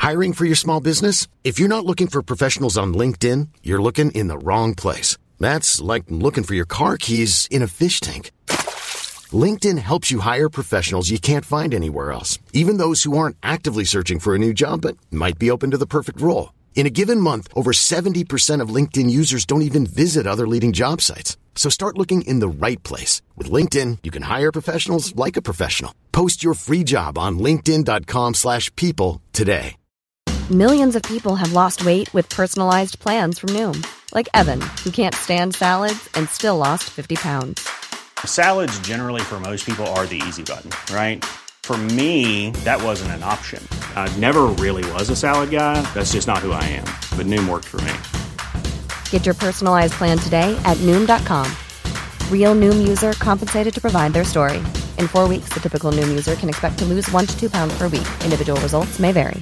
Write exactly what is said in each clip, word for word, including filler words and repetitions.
Hiring for your small business? If you're not looking for professionals on LinkedIn, you're looking in the wrong place. That's like looking for your car keys in a fish tank. LinkedIn helps you hire professionals you can't find anywhere else, even those who aren't actively searching for a new job but might be open to the perfect role. In a given month, over seventy percent of LinkedIn users don't even visit other leading job sites. So start looking in the right place. With LinkedIn, you can hire professionals like a professional. Post your free job on linkedin.com slash people today. Millions of people have lost weight with personalized plans from Noom. Like Evan, who can't stand salads and still lost fifty pounds. Salads generally for most people are the easy button, right? For me, that wasn't an option. I never really was a salad guy. That's just not who I am. But Noom worked for me. Get your personalized plan today at Noom dot com. Real Noom user compensated to provide their story. In four weeks, the typical Noom user can expect to lose one to two pounds per week. Individual results may vary.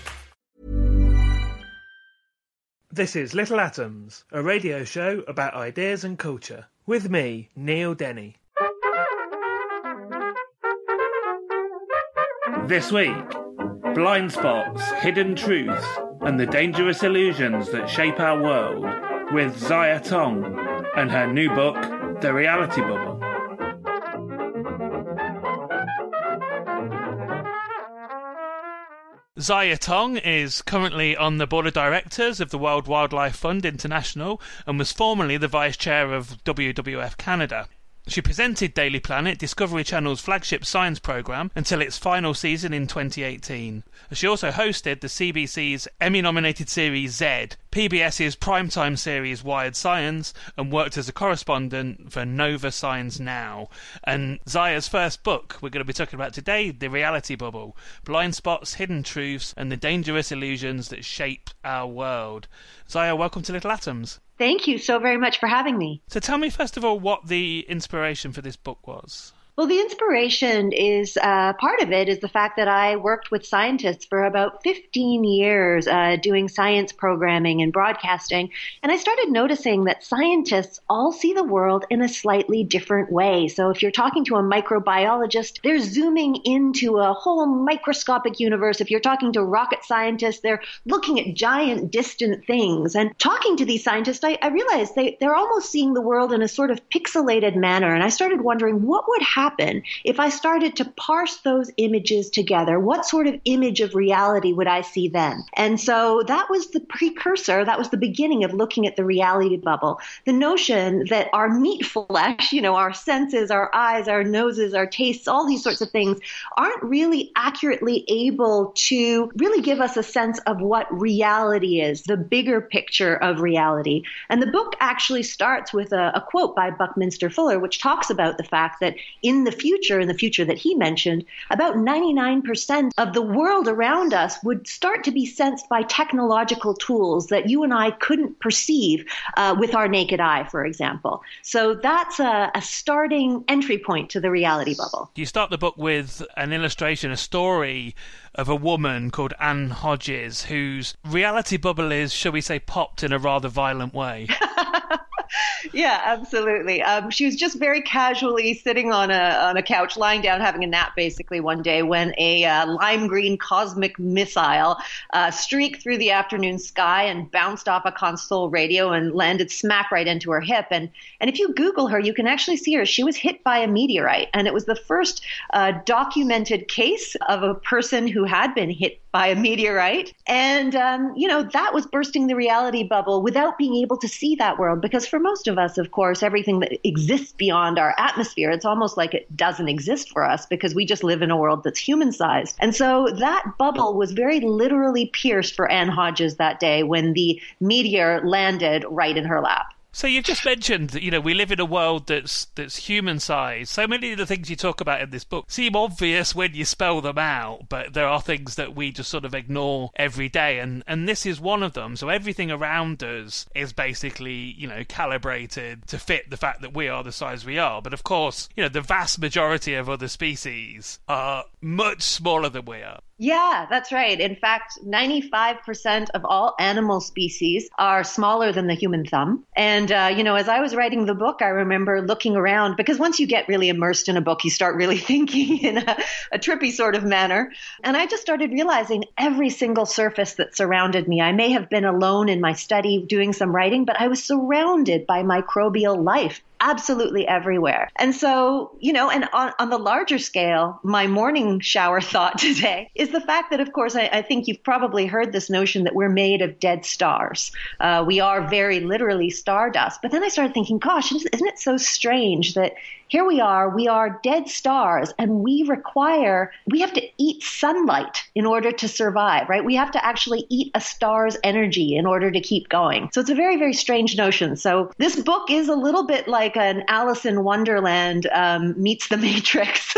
This is Little Atoms, a radio show about ideas and culture. With me, Neil Denny. This week, blind spots, hidden truths, and the dangerous illusions that shape our world, with Zaya Tong and her new book, The Reality Bubble. Zaya Tong is currently on the board of directors of the World Wildlife Fund International and was formerly the vice chair of W W F Canada. She presented Daily Planet, Discovery Channel's flagship science programme, until its final season in twenty eighteen. She also hosted the C B C's Emmy-nominated series Z, PBS's primetime series Wired Science, and worked as a correspondent for Nova Science Now. And Zaya's first book we're going to be talking about today, The Reality Bubble, Blind Spots, Hidden Truths, and the Dangerous Illusions that Shape Our World. Zaya, welcome to Little Atoms. Thank you so very much for having me. So tell me, first of all, what the inspiration for this book was. Well, the inspiration is, uh, part of it is the fact that I worked with scientists for about fifteen years uh, doing science programming and broadcasting. And I started noticing that scientists all see the world in a slightly different way. So if you're talking to a microbiologist, they're zooming into a whole microscopic universe. If you're talking to rocket scientists, they're looking at giant distant things. And talking to these scientists, I, I realized they, they're almost seeing the world in a sort of pixelated manner. And I started wondering what would happen happen if I started to parse those images together? What sort of image of reality would I see then? And so that was the precursor, that was the beginning of looking at the reality bubble. The notion that our meat flesh, you know, our senses, our eyes, our noses, our tastes, all these sorts of things aren't really accurately able to really give us a sense of what reality is, the bigger picture of reality. And the book actually starts with a, a quote by Buckminster Fuller, which talks about the fact that in the future, in the future that he mentioned, about ninety-nine percent of the world around us would start to be sensed by technological tools that you and I couldn't perceive uh, with our naked eye, for example. So that's a, a starting entry point to the reality bubble. You start the book with an illustration, a story of a woman called Anne Hodges, whose reality bubble is, shall we say, popped in a rather violent way. Yeah, absolutely. Um, she was just very casually sitting on a on a couch, lying down, having a nap, basically, one day when a uh, lime green cosmic missile uh, streaked through the afternoon sky and bounced off a console radio and landed smack right into her hip. And and if you Google her, you can actually see her. She was hit by a meteorite, and it was the first uh, documented case of a person who had been hit by a meteorite. And, um, you know, that was bursting the reality bubble without being able to see that world. Because for most of us, of course, everything that exists beyond our atmosphere, it's almost like it doesn't exist for us because we just live in a world that's human-sized. And so that bubble was very literally pierced for Anne Hodges that day when the meteor landed right in her lap. So you've just mentioned that, you know, we live in a world that's that's human-sized. So many of the things you talk about in this book seem obvious when you spell them out, but there are things that we just sort of ignore every day, and, and this is one of them. So everything around us is basically, you know, calibrated to fit the fact that we are the size we are. But of course, you know, the vast majority of other species are much smaller than we are. Yeah, that's right. In fact, ninety-five percent of all animal species are smaller than the human thumb. And, uh, you know, as I was writing the book, I remember looking around, because once you get really immersed in a book, you start really thinking in a, a trippy sort of manner. And I just started realizing every single surface that surrounded me. I may have been alone in my study doing some writing, but I was surrounded by microbial life absolutely everywhere. And so, you know, and on, on the larger scale, my morning shower thought today is the fact that, of course, I, I think you've probably heard this notion that we're made of dead stars. Uh, we are very literally stardust. But then I started thinking, gosh, isn't it so strange that here we are, we are dead stars, and we require, we have to eat sunlight in order to survive, right? We have to actually eat a star's energy in order to keep going. So it's a very, very strange notion. So this book is a little bit like an Alice in Wonderland um, meets the Matrix,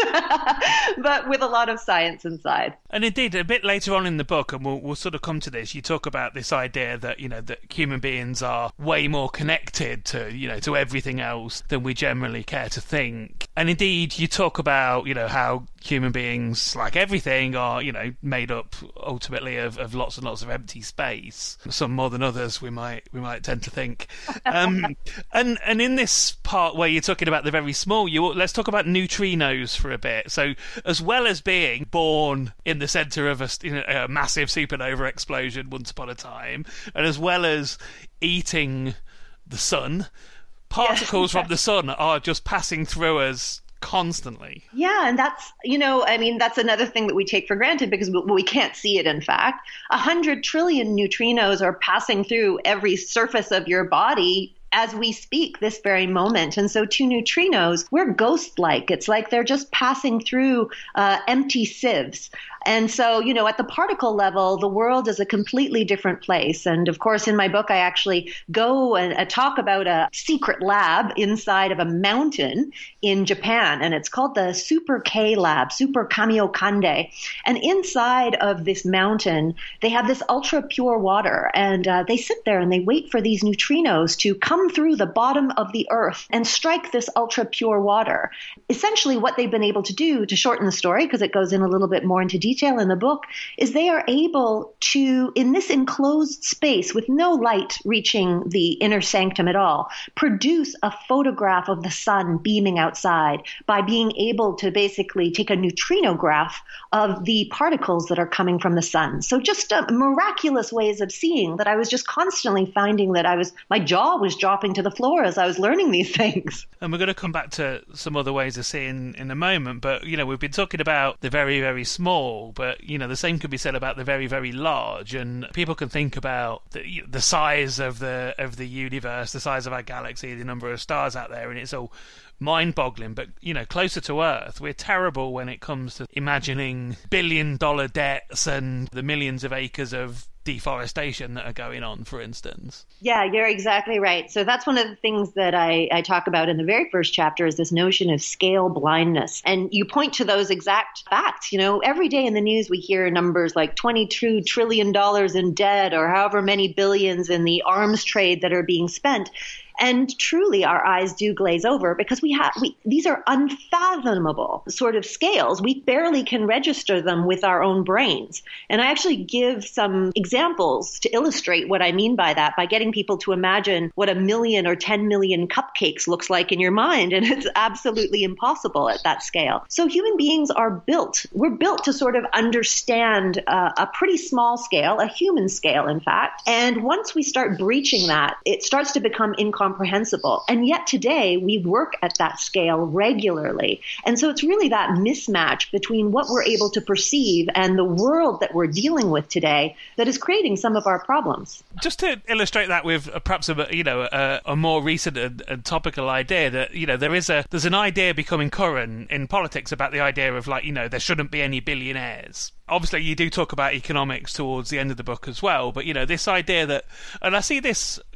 but with a lot of science inside. And indeed, a bit later on in the book, and we'll, we'll sort of come to this, you talk about this idea that, you know, that human beings are way more connected to, you know, to everything else than we generally care to think. And indeed, you talk about, you know, how human beings, like everything, are, you know, made up ultimately of, of lots and lots of empty space. Some more than others, we might we might tend to think. Um, and and in this part where you're talking about the very small, you let's talk about neutrinos for a bit. So as well as being born in the centre of a, you know, a massive supernova explosion once upon a time, and as well as eating the sun, particles yeah. from the sun are just passing through us constantly. Yeah, and that's, you know, I mean, that's another thing that we take for granted because we, we can't see it, in fact. A hundred trillion neutrinos are passing through every surface of your body as we speak this very moment. And so to neutrinos, we're ghost-like. It's like they're just passing through uh, empty sieves. And so, you know, at the particle level, the world is a completely different place. And of course, in my book, I actually go and uh, talk about a secret lab inside of a mountain in Japan. And it's called the Super K Lab, Super Kamiokande. And inside of this mountain, they have this ultra pure water. And uh, they sit there and they wait for these neutrinos to come through the bottom of the earth and strike this ultra pure water. Essentially, what they've been able to do, to shorten the story, because it goes in a little bit more into detail in the book, is they are able to, in this enclosed space with no light reaching the inner sanctum at all, produce a photograph of the sun beaming outside by being able to basically take a neutrinograph of the particles that are coming from the sun. So just uh, miraculous ways of seeing that I was just constantly finding that I was, my jaw was dropping to the floor as I was learning these things. And we're going to come back to some other ways of seeing in a moment, but, you know, we've been talking about the very, very small, but, you know, the same could be said about the very, very large, and people can think about the, the size of the of the universe, the size of our galaxy, the number of stars out there, and it's all mind-boggling. But, you know, closer to Earth, we're terrible when it comes to imagining billion-dollar debts and the millions of acres of deforestation that are going on, for instance. Yeah, you're exactly right. So that's one of the things that I, I talk about in the very first chapter is this notion of scale blindness. And you point to those exact facts. You know, every day in the news we hear numbers like twenty-two trillion dollars in debt or however many billions in the arms trade that are being spent. And truly, our eyes do glaze over because we have we, these are unfathomable sort of scales. We barely can register them with our own brains. And I actually give some examples to illustrate what I mean by that by getting people to imagine what a million or ten million cupcakes looks like in your mind. And it's absolutely impossible at that scale. So human beings are built. We're built to sort of understand uh, a pretty small scale, a human scale, in fact. And once we start breaching that, it starts to become incomprehensible. Comprehensible. And yet today we work at that scale regularly. And so it's really that mismatch between what we're able to perceive and the world that we're dealing with today that is creating some of our problems. Just to illustrate that with uh, perhaps a, you know, a, a more recent and, and topical idea that, you know, there is a, there's an idea becoming current in politics about the idea of, like, you know, there shouldn't be any billionaires. Obviously, you do talk about economics towards the end of the book as well, but, you know, this idea that, and I see this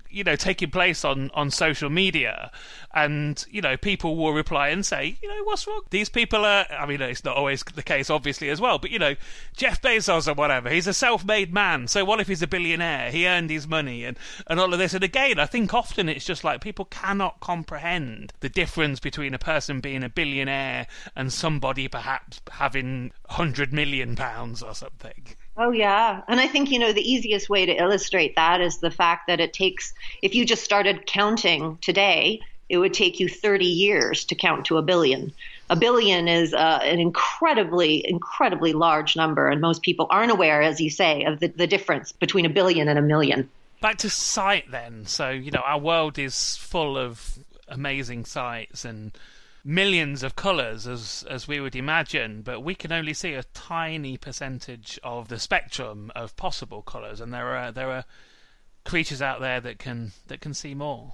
you know, taking place on, on social media. And, you know, people will reply and say, you know, what's wrong? These people are, I mean, it's not always the case, obviously, as well. But, you know, Jeff Bezos or whatever, he's a self-made man. So what if he's a billionaire? He earned his money and, and all of this. And again, I think often it's just like people cannot comprehend the difference between a person being a billionaire and somebody perhaps having one hundred million pounds or something. Oh, yeah. And I think, you know, the easiest way to illustrate that is the fact that it takes, if you just started counting today, it would take you thirty years to count to a billion. A billion is uh, an incredibly, incredibly large number. And most people aren't aware, as you say, of the, the difference between a billion and a million. Back to sight then. So, you know, our world is full of amazing sights and millions of colours, as as we would imagine, but we can only see a tiny percentage of the spectrum of possible colours, and there are there are creatures out there that can that can see more.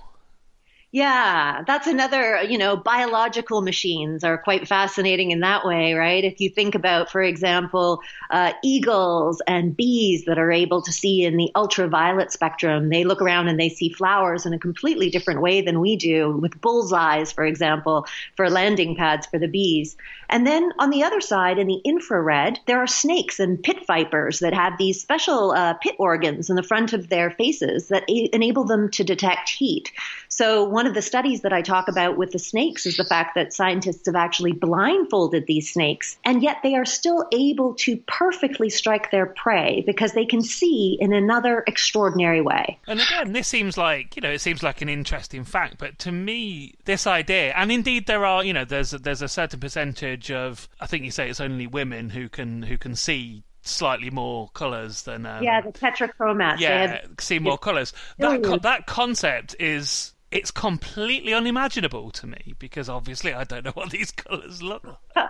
Yeah, that's another, you know, biological machines are quite fascinating in that way, right? If you think about, for example, uh, eagles and bees that are able to see in the ultraviolet spectrum, they look around and they see flowers in a completely different way than we do, with bullseyes, for example, for landing pads for the bees. And then on the other side, in the infrared, there are snakes and pit vipers that have these special uh, pit organs in the front of their faces that a- enable them to detect heat. So one of the studies that I talk about with the snakes is the fact that scientists have actually blindfolded these snakes, and yet they are still able to perfectly strike their prey because they can see in another extraordinary way. And again, this seems like, you know, it seems like an interesting fact, but to me, this idea, and indeed there are, you know, there's a, there's a certain percentage of, I think you say it's only women who can who can see slightly more colours than um, yeah, the tetrachromats. Yeah, have, see more colours. That co- that concept is. It's completely unimaginable to me because obviously I don't know what these colours look like.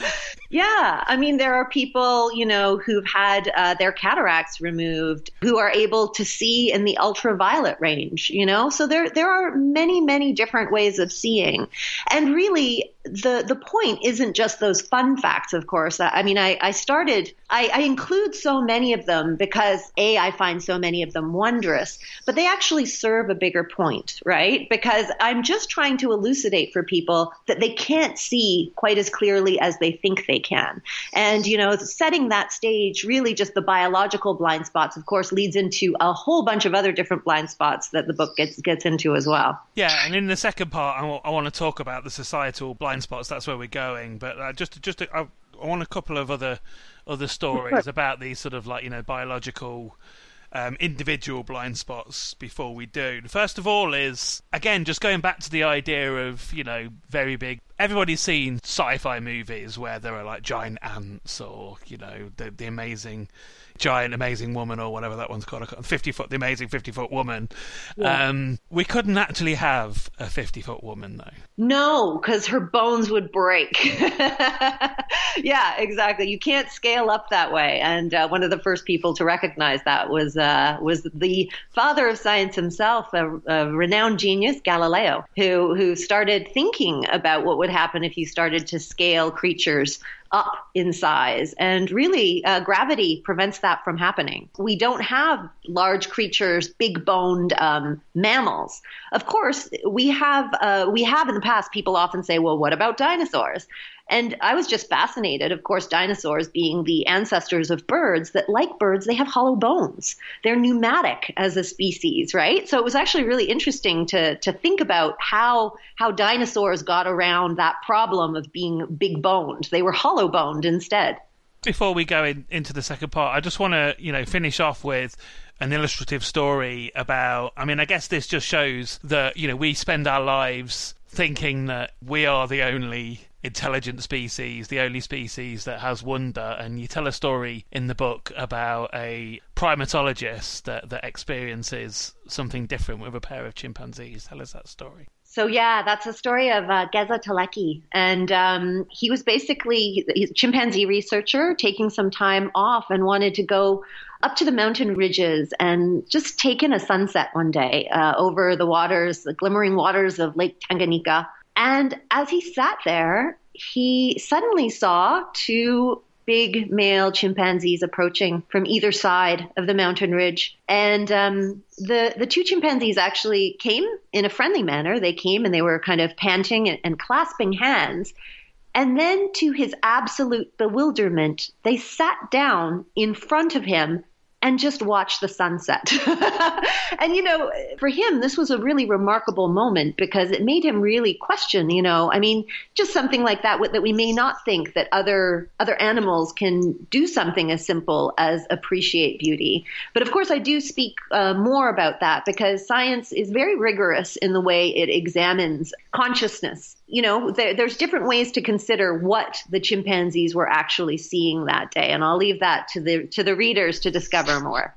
Yeah, I mean, there are people, you know, who've had uh, their cataracts removed who are able to see in the ultraviolet range, you know, so there there are many, many different ways of seeing. And really, the the point isn't just those fun facts, of course. I, I mean, I, I started, I, I include so many of them because, A, I find so many of them wondrous, but they actually serve a bigger point, right? Because I'm just trying to elucidate for people that they can't see quite as clearly as they think they can. And, you know, setting that stage, really just the biological blind spots, of course, leads into a whole bunch of other different blind spots that the book gets gets into as well. Yeah, and in the second part, I, w- I want to talk about the societal blind spots. That's where we're going. But uh, just, just I, I want a couple of other other stories about these sort of like, you know, biological Um, individual blind spots before we do. First of all is, again, just going back to the idea of, you know, very big, everybody's seen sci-fi movies where there are like giant ants or, you know, the, the amazing giant amazing woman or whatever that one's called, fifty foot, the amazing fifty foot woman. Yeah. Um, we couldn't actually have a fifty foot woman though. No, because her bones would break. Yeah, exactly. You can't scale up that way. And uh, one of the first people to recognize that was uh, was the father of science himself, a, a renowned genius, Galileo, who who started thinking about what would happen if you started to scale creatures up in size. And really, uh, gravity prevents that from happening. We don't have large creatures, big-boned um, mammals. Of course, we have, uh, we have in the past, people often say, well, what about dinosaurs? And I was just fascinated, of course, dinosaurs being the ancestors of birds, that like birds, they have hollow bones. They're pneumatic as a species, right? So it was actually really interesting to to think about how how dinosaurs got around that problem of being big boned. They were hollow boned instead. Before we go in, into the second part, I just want to, you know, finish off with an illustrative story about, I mean, I guess this just shows that, you know, we spend our lives thinking that we are the only intelligent species, the only species that has wonder, and you tell a story in the book about a primatologist that, that experiences something different with a pair of chimpanzees. Tell us that story. So yeah, that's a story of uh, Geza Teleki, and um, he was basically a chimpanzee researcher taking some time off and wanted to go up to the mountain ridges and just take in a sunset one day uh, over the waters, the glimmering waters of Lake Tanganyika. And as he sat there, he suddenly saw two big male chimpanzees approaching from either side of the mountain ridge. And um, the, the two chimpanzees actually came in a friendly manner. They came and they were kind of panting and, and clasping hands. And then, to his absolute bewilderment, they sat down in front of him and just watch the sunset. And, you know, for him, this was a really remarkable moment because it made him really question, you know, I mean, just something like that, that we may not think that other other animals can do something as simple as appreciate beauty. But of course, I do speak uh, more about that because science is very rigorous in the way it examines consciousness. You know, there, there's different ways to consider what the chimpanzees were actually seeing that day. And I'll leave that to the to the readers to discover more.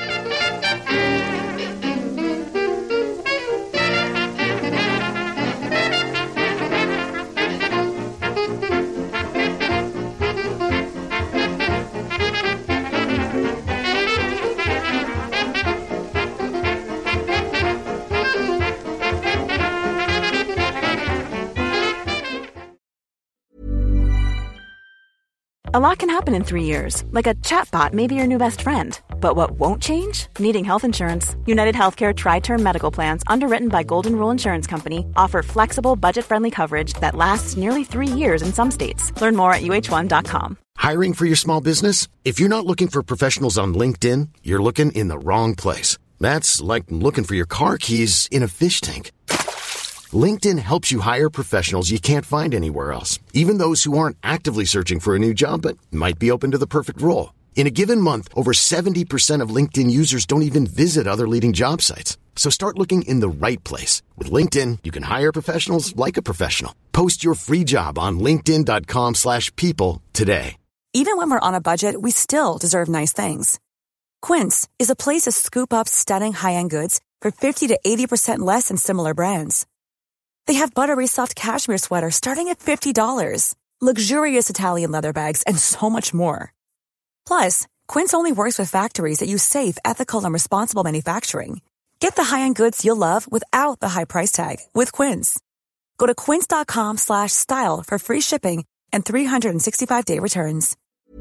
A lot can happen in three years, like a chatbot may be your new best friend. But what won't change? Needing health insurance. United Healthcare Tri-Term Medical Plans, underwritten by Golden Rule Insurance Company, offer flexible, budget-friendly coverage that lasts nearly three years in some states. Learn more at U H one dot com. Hiring for your small business? If you're not looking for professionals on LinkedIn, you're looking in the wrong place. That's like looking for your car keys in a fish tank. LinkedIn helps you hire professionals you can't find anywhere else, even those who aren't actively searching for a new job but might be open to the perfect role. In a given month, over seventy percent of LinkedIn users don't even visit other leading job sites. So start looking in the right place. With LinkedIn, you can hire professionals like a professional. Post your free job on linkedin dot com slash people today. Even when we're on a budget, we still deserve nice things. Quince is a place to scoop up stunning high-end goods for fifty to eighty percent less than similar brands. They have buttery soft cashmere sweaters starting at fifty dollars, luxurious Italian leather bags, and so much more. Plus, Quince only works with factories that use safe, ethical, and responsible manufacturing. Get the high-end goods you'll love without the high price tag with Quince. Go to quince dot com slash style for free shipping and three sixty-five day returns.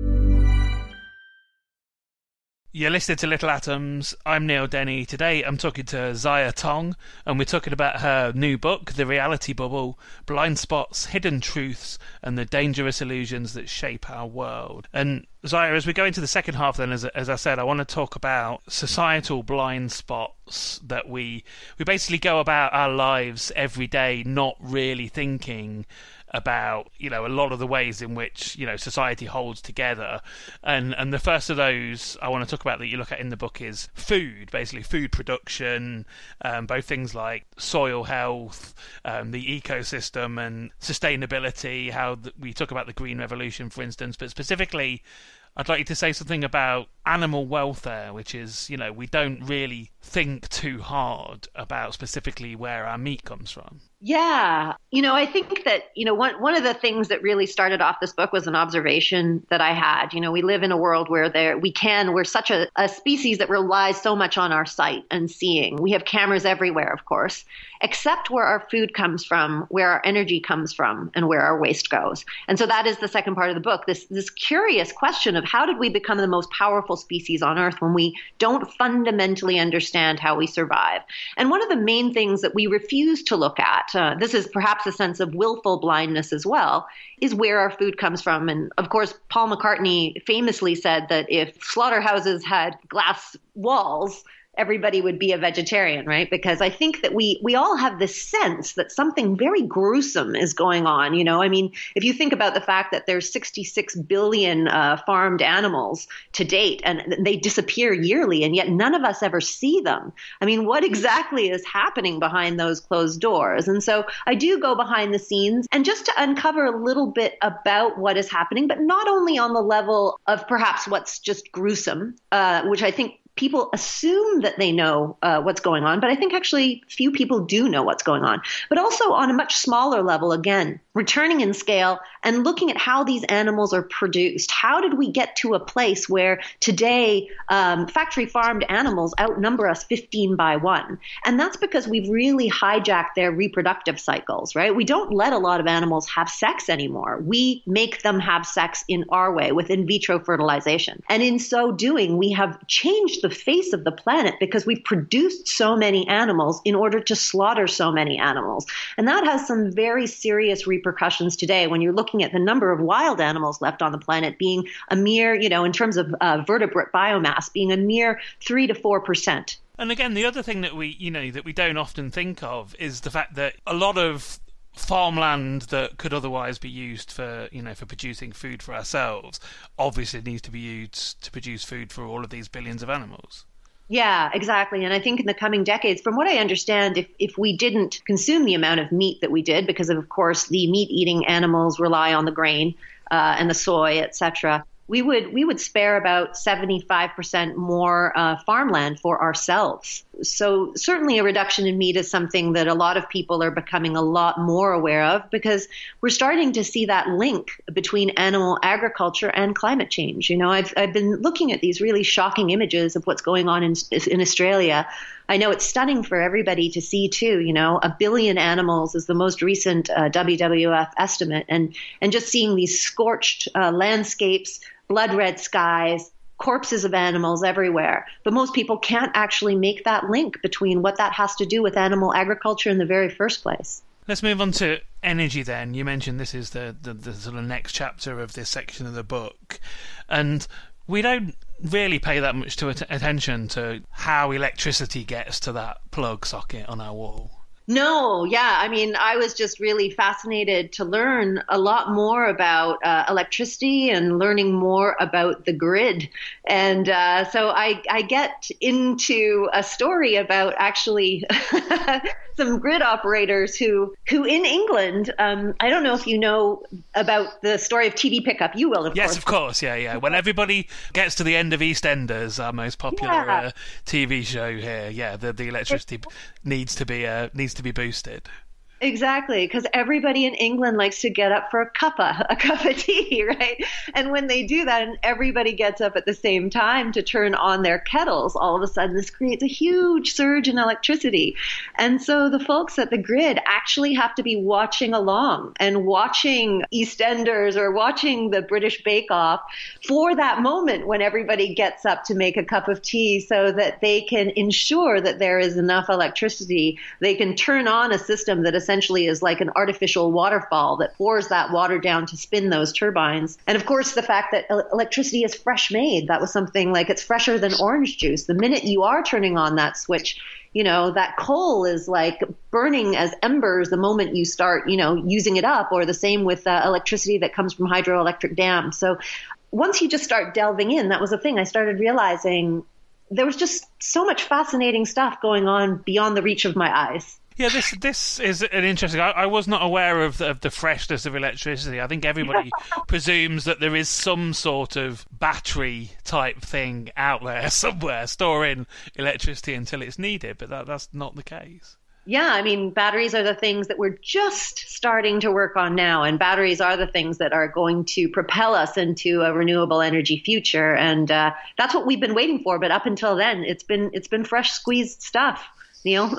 You're listening to Little Atoms. I'm Neil Denny. Today I'm talking to Zaya Tong, and we're talking about her new book, The Reality Bubble, Blind Spots, Hidden Truths, and the Dangerous Illusions That Shape Our World. And Zaya, as we go into the second half then, as, as I said, I want to talk about societal blind spots that we we basically go about our lives every day not really thinking about, you know, a lot of the ways in which, you know, society holds together. And and the first of those I want to talk about that you look at in the book is food, basically food production, um, both things like soil health, um, the ecosystem and sustainability, how the, we talk about the Green Revolution, for instance, but specifically I'd like you to say something about animal welfare, which is, you know, we don't really think too hard about specifically where our meat comes from. Yeah. You know, I think that, you know, one one of the things that really started off this book was an observation that I had. You know, we live in a world where there we can, we're such a, a species that relies so much on our sight and seeing. We have cameras everywhere, of course, except where our food comes from, where our energy comes from, and where our waste goes. And so that is the second part of the book, this this curious question of how did we become the most powerful species on Earth when we don't fundamentally understand how we survive? And one of the main things that we refuse to look at, Uh, this is perhaps a sense of willful blindness as well, is where our food comes from. And of course, Paul McCartney famously said that if slaughterhouses had glass walls, everybody would be a vegetarian, right? Because I think that we we all have this sense that something very gruesome is going on. You know, I mean, if you think about the fact that there's sixty-six billion uh, farmed animals to date, and they disappear yearly, and yet none of us ever see them. I mean, what exactly is happening behind those closed doors? And so I do go behind the scenes and just to uncover a little bit about what is happening, but not only on the level of perhaps what's just gruesome, uh, which I think people assume that they know uh, what's going on, but I think actually few people do know what's going on. But also on a much smaller level, again, returning in scale and looking at how these animals are produced. How did we get to a place where today um, factory farmed animals outnumber us fifteen by one? And that's because we've really hijacked their reproductive cycles, right? We don't let a lot of animals have sex anymore. We make them have sex in our way with in vitro fertilization. And in so doing, we have changed the face of the planet because we've produced so many animals in order to slaughter so many animals. And that has some very serious repercussions today when you're looking at the number of wild animals left on the planet being a mere, you know, in terms of uh, vertebrate biomass, being a mere three to four percent. And again, the other thing that we, you know, that we don't often think of is the fact that a lot of farmland that could otherwise be used for, you know, for producing food for ourselves, obviously needs to be used to produce food for all of these billions of animals. Yeah, exactly. And I think in the coming decades, from what I understand, if, if we didn't consume the amount of meat that we did, because of, of course, the meat-eating animals rely on the grain uh, and the soy, et cetera, we would we would spare about seventy-five percent more uh, farmland for ourselves. So certainly a reduction in meat is something that a lot of people are becoming a lot more aware of because we're starting to see that link between animal agriculture and climate change. You know, I've I've been looking at these really shocking images of what's going on in in Australia. I know it's stunning for everybody to see too. You know, a billion animals is the most recent uh, W W F estimate, and and just seeing these scorched uh, landscapes, blood red skies, corpses of animals everywhere. But most people can't actually make that link between what that has to do with animal agriculture in the very first place. Let's move on to energy then. You mentioned this is the, the, the sort of next chapter of this section of the book. And we don't really pay that much to at- attention to how electricity gets to that plug socket on our wall. No, yeah. I mean, I was just really fascinated to learn a lot more about uh, electricity and learning more about the grid. And uh, so I, I get into a story about actually some grid operators who, who in England, um, I don't know if you know about the story of T V Pickup. You will, of yes, course. Yes, of course. Yeah, yeah. When everybody gets to the end of EastEnders, our most popular Yeah. uh, T V show here, yeah, the, the electricity needs to be uh, needs to be boosted. Exactly, because everybody in England likes to get up for a cuppa, a cup of tea, right? And when they do that and everybody gets up at the same time to turn on their kettles, all of a sudden this creates a huge surge in electricity. And so the folks at the grid actually have to be watching along and watching EastEnders or watching the British Bake Off for that moment when everybody gets up to make a cup of tea so that they can ensure that there is enough electricity. They can turn on a system that essentially essentially is like an artificial waterfall that pours that water down to spin those turbines. And of course, the fact that electricity is fresh made, that was something like it's fresher than orange juice. The minute you are turning on that switch, you know, that coal is like burning as embers the moment you start, you know, using it up, or the same with uh, electricity that comes from hydroelectric dams. So once you just start delving in, that was the thing I started realizing there was just so much fascinating stuff going on beyond the reach of my eyes. Yeah, this this is an interesting. I, I was not aware of the, of the freshness of electricity. I think everybody presumes that there is some sort of battery type thing out there somewhere storing electricity until it's needed, but that, that's not the case. Yeah, I mean, batteries are the things that we're just starting to work on now, and batteries are the things that are going to propel us into a renewable energy future, and uh, that's what we've been waiting for. But up until then, it's been it's been fresh squeezed stuff, Neil.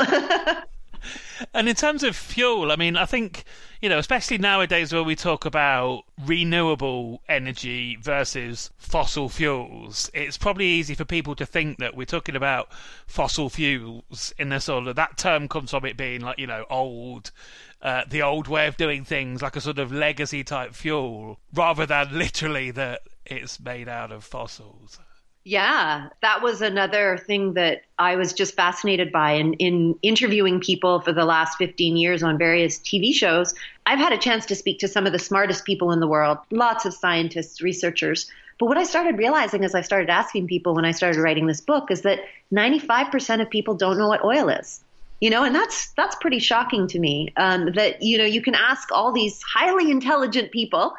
And in terms of fuel, I mean, I think, you know, especially nowadays where we talk about renewable energy versus fossil fuels, it's probably easy for people to think that we're talking about fossil fuels in the sort of, that term comes from it being like, you know, old, uh, the old way of doing things, like a sort of legacy type fuel, rather than literally that it's made out of fossils. Yeah, that was another thing that I was just fascinated by. In, in interviewing people for the last fifteen years on various T V shows, I've had a chance to speak to some of the smartest people in the world, lots of scientists, researchers. But what I started realizing as I started asking people when I started writing this book is that ninety-five percent of people don't know what oil is. You know, and that's that's pretty shocking to me, um, that, you know, you can ask all these highly intelligent people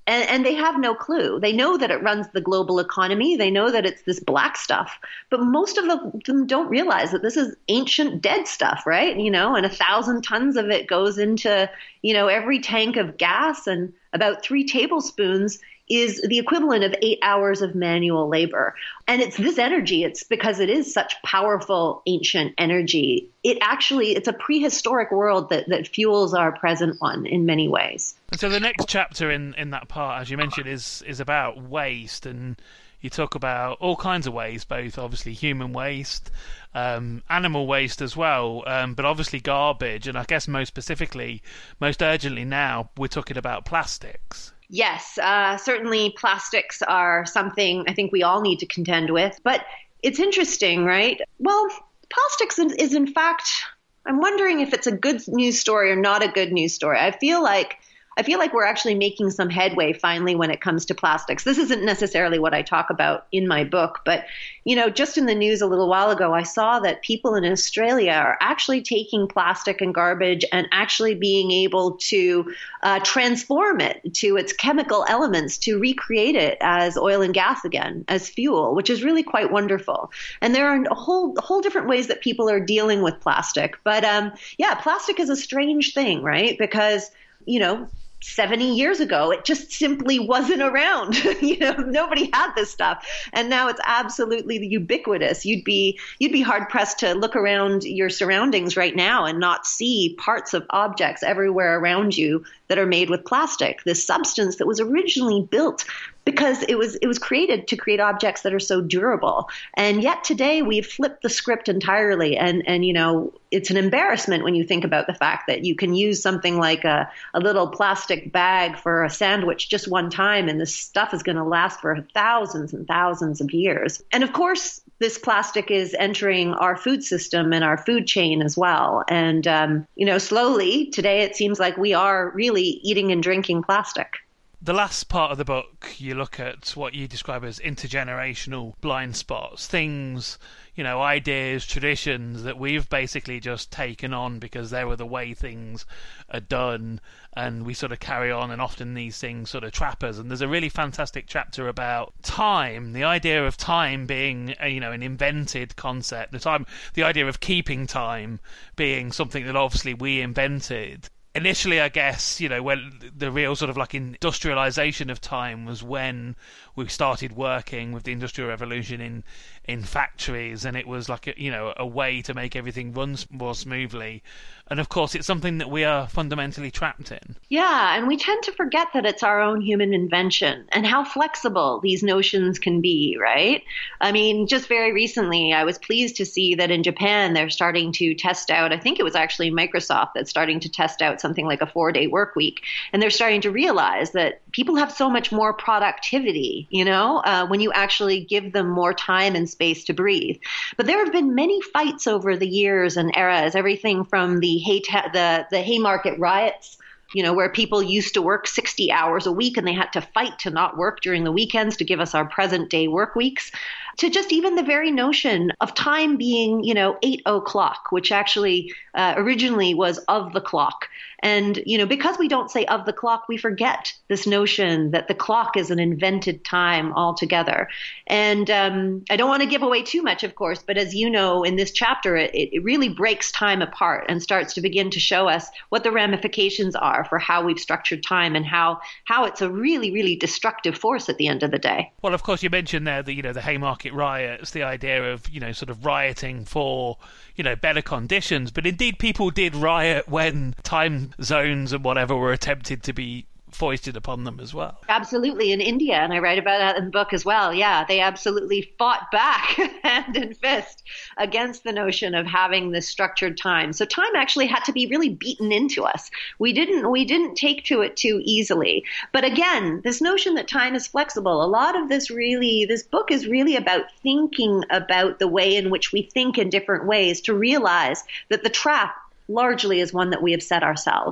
And, and they have no clue. They know that it runs the global economy. They know that it's this black stuff. But most of the, them don't realize that this is ancient dead stuff, right? You know, and a thousand tons of it goes into, you know, every tank of gas, and about three tablespoons is the equivalent of eight hours of manual labor. And it's this energy, it's because it is such powerful ancient energy. It actually, it's a prehistoric world that, that fuels our present one in many ways. And so the next chapter in, in that part, as you mentioned, is, is about waste. And you talk about all kinds of waste, both obviously human waste, um, animal waste as well, um, but obviously garbage. And I guess most specifically, most urgently now, we're talking about plastics. Yes, uh, certainly plastics are something I think we all need to contend with. But it's interesting, right? Well, plastics is in fact, I'm wondering if it's a good news story or not a good news story. I feel like I feel like we're actually making some headway finally when it comes to plastics. This isn't necessarily what I talk about in my book, but, you know, just in the news a little while ago, I saw that people in Australia are actually taking plastic and garbage and actually being able to uh, transform it to its chemical elements to recreate it as oil and gas again, as fuel, which is really quite wonderful. And there are a whole, a whole different ways that people are dealing with plastic. But um, yeah, plastic is a strange thing, right? Because, you know, seventy years ago, it just simply wasn't around. You know, nobody had this stuff. And now it's absolutely ubiquitous. You'd be you'd be hard pressed to look around your surroundings right now and not see parts of objects everywhere around you that are made with plastic, this substance that was originally built because it was it was created to create objects that are so durable. And yet today we've flipped the script entirely. And, and you know, it's an embarrassment when you think about the fact that you can use something like a, a little plastic bag for a sandwich just one time, and this stuff is going to last for thousands and thousands of years. And of course, this plastic is entering our food system and our food chain as well. And, um, you know, slowly today it seems like we are really eating and drinking plastic. The last part of the book, you look at what you describe as intergenerational blind spots, things, you know, ideas, traditions that we've basically just taken on because they were the way things are done, and we sort of carry on, and often these things sort of trap us. And there's a really fantastic chapter about time, the idea of time being, you know, an invented concept, the time, the idea of keeping time being something that obviously we invented. Initially, I guess, you know, when the real sort of like industrialization of time was when we started working with the Industrial Revolution in in factories, and it was like a, you know, a way to make everything run more smoothly. And of course, it's something that we are fundamentally trapped in. Yeah, and we tend to forget that it's our own human invention and how flexible these notions can be, right? I mean, just very recently, I was pleased to see that in Japan, they're starting to test out, I think it was actually Microsoft that's starting to test out something like a four-day work week. And they're starting to realize that people have so much more productivity, you know, uh, when you actually give them more time and space to breathe. But there have been many fights over the years and eras, everything from the hay ta- the, the Haymarket riots, you know, where people used to work sixty hours a week and they had to fight to not work during the weekends to give us our present day work weeks, to just even the very notion of time being, you know, eight o'clock, which actually uh, originally was of the clock. And, you know, because we don't say of the clock, we forget this notion that the clock is an invented time altogether. And um, I don't want to give away too much, of course, but as you know, in this chapter, it, it really breaks time apart and starts to begin to show us what the ramifications are for how we've structured time and how, how it's a really, really destructive force at the end of the day. Well, of course, you mentioned there the, you know, the Haymarket riots, the idea of, you know, sort of rioting for, you know, better conditions. But indeed, people did riot when time zones and whatever were attempted to be foisted upon them as well. Absolutely. In India, and I write about that in the book as well. Yeah, they absolutely fought back hand and fist against the notion of having this structured time. So time actually had to be really beaten into us. We didn't we didn't take to it too easily. But again, this notion that time is flexible, a lot of this really, this book is really about thinking about the way in which we think in different ways to realize that the trap largely is one that we have set ourselves.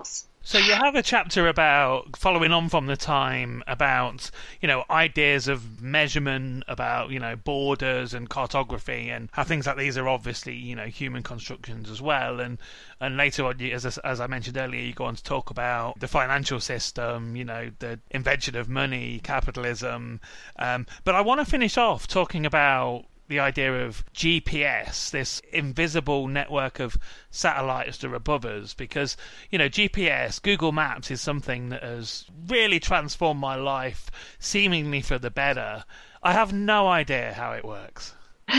So you have a chapter about, following on from the time, about, you know, ideas of measurement, about, you know, borders and cartography, and how things like these are obviously, you know, human constructions as well. And and later on, as as I mentioned earlier, you go on to talk about the financial system, you know, the invention of money, capitalism. Um, but I want to finish off talking about the idea of G P S, this invisible network of satellites that are above us, because, you know, G P S, Google Maps, is something that has really transformed my life, seemingly for the better. I have no idea how it works.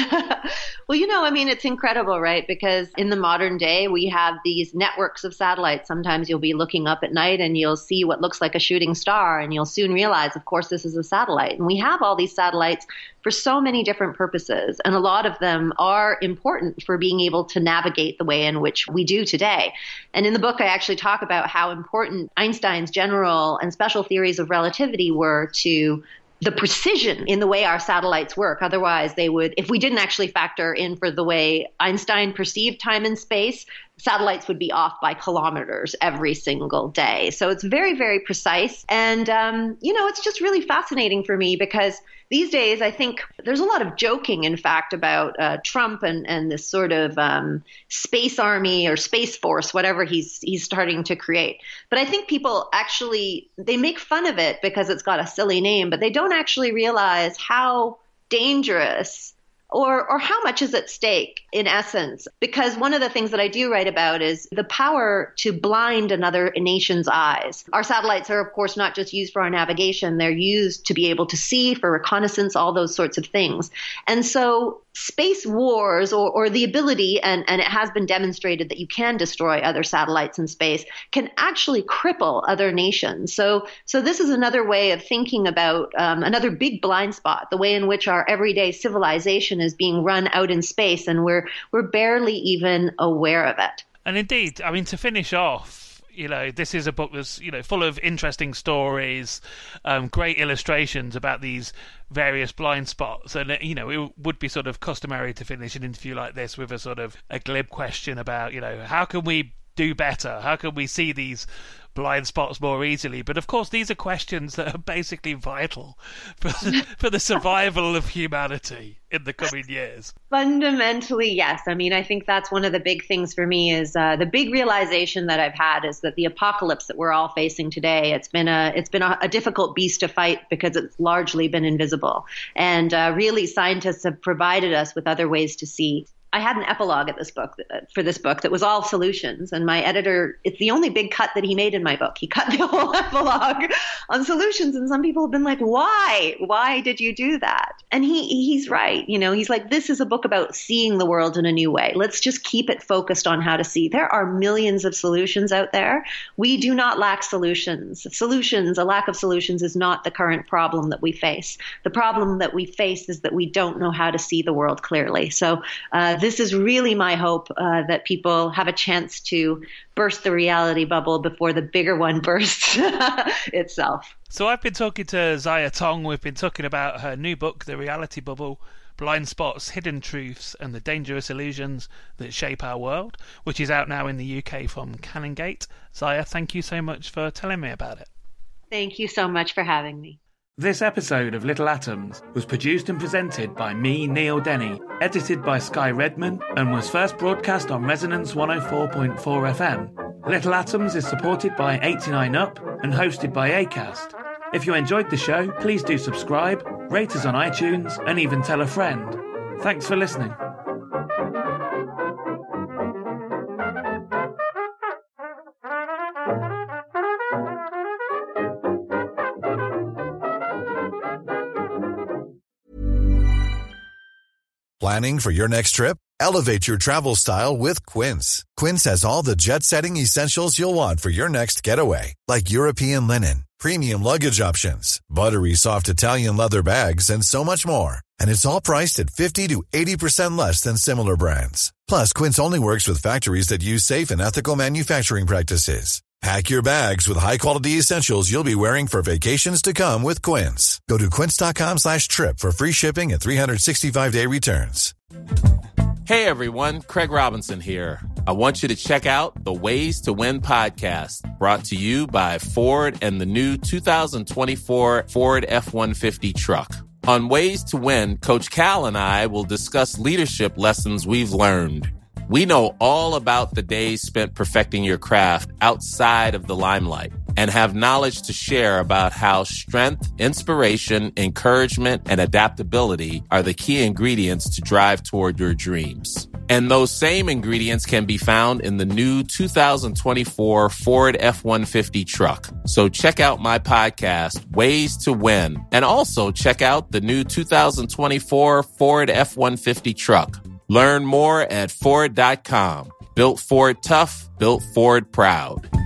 Well, you know, I mean, it's incredible, right? Because in the modern day, we have these networks of satellites. Sometimes you'll be looking up at night and you'll see what looks like a shooting star, and you'll soon realize, of course, this is a satellite. And we have all these satellites for so many different purposes. And a lot of them are important for being able to navigate the way in which we do today. And in the book, I actually talk about how important Einstein's general and special theories of relativity were to the precision in the way our satellites work. Otherwise, they would, if we didn't actually factor in for the way Einstein perceived time and space, satellites would be off by kilometers every single day. So it's very, very precise. And, um, you know, it's just really fascinating for me because these days, I think there's a lot of joking, in fact, about uh, Trump and, and this sort of um, space army or space force, whatever he's he's starting to create. But I think people actually, they make fun of it because it's got a silly name, but they don't actually realize how dangerous or or how much is at stake, in essence. Because one of the things that I do write about is the power to blind another nation's eyes. Our satellites are, of course, not just used for our navigation. They're used to be able to see, for reconnaissance, all those sorts of things. And so space wars, or, or the ability, and, and it has been demonstrated that you can destroy other satellites in space, can actually cripple other nations. So so this is another way of thinking about um, another big blind spot, the way in which our everyday civilization is being run out in space, and we're we're barely even aware of it. And indeed, I mean, to finish off, you know, this is a book that's, you know, full of interesting stories, um, great illustrations about these various blind spots. And, you know, it would be sort of customary to finish an interview like this with a sort of a glib question about, you know, how can we do better? How can we see these blind spots more easily? But of course, these are questions that are basically vital for, for the survival of humanity in the coming years. Fundamentally, yes. I mean, I think that's one of the big things for me is uh, the big realization that I've had is that the apocalypse that we're all facing today, it's been a it's been a, a difficult beast to fight because it's largely been invisible. And uh, really, scientists have provided us with other ways to see. I had an epilogue at this book for this book that was all solutions. And my editor, it's the only big cut that he made in my book. He cut the whole epilogue on solutions. And some people have been like, why? Why did you do that? And he he's right. You know, he's like, this is a book about seeing the world in a new way. Let's just keep it focused on how to see. There are millions of solutions out there. We do not lack solutions. Solutions, a lack of solutions is not the current problem that we face. The problem that we face is that we don't know how to see the world clearly. So, uh, this is really my hope, uh, that people have a chance to burst the reality bubble before the bigger one bursts itself. So I've been talking to Zaya Tong. We've been talking about her new book, The Reality Bubble, Blind Spots, Hidden Truths and the Dangerous Illusions That Shape Our World, which is out now in the U K from Canongate. Zaya, thank you so much for telling me about it. Thank you so much for having me. This episode of Little Atoms was produced and presented by me, Neil Denny, edited by Sky Redman, and was first broadcast on Resonance one oh four point four F M. Little Atoms is supported by eighty-nine up and hosted by Acast. If you enjoyed the show, please do subscribe, rate us on iTunes, and even tell a friend. Thanks for listening. Planning for your next trip? Elevate your travel style with Quince. Quince has all the jet-setting essentials you'll want for your next getaway, like European linen, premium luggage options, buttery soft Italian leather bags, and so much more. And it's all priced at fifty to eighty percent less than similar brands. Plus, Quince only works with factories that use safe and ethical manufacturing practices. Pack your bags with high-quality essentials you'll be wearing for vacations to come with Quince. Go to quince.com slash trip for free shipping and three sixty-five day returns. Hey, everyone. Craig Robinson here. I want you to check out the Ways to Win podcast, brought to you by Ford and the new two thousand twenty-four Ford F one fifty truck. On Ways to Win, Coach Cal and I will discuss leadership lessons we've learned. We know all about the days spent perfecting your craft outside of the limelight and have knowledge to share about how strength, inspiration, encouragement, and adaptability are the key ingredients to drive toward your dreams. And those same ingredients can be found in the new two thousand twenty-four Ford F one fifty truck. So check out my podcast, Ways to Win, and also check out the new two thousand twenty-four Ford F one fifty truck. Learn more at Ford dot com. Built Ford tough, built Ford proud.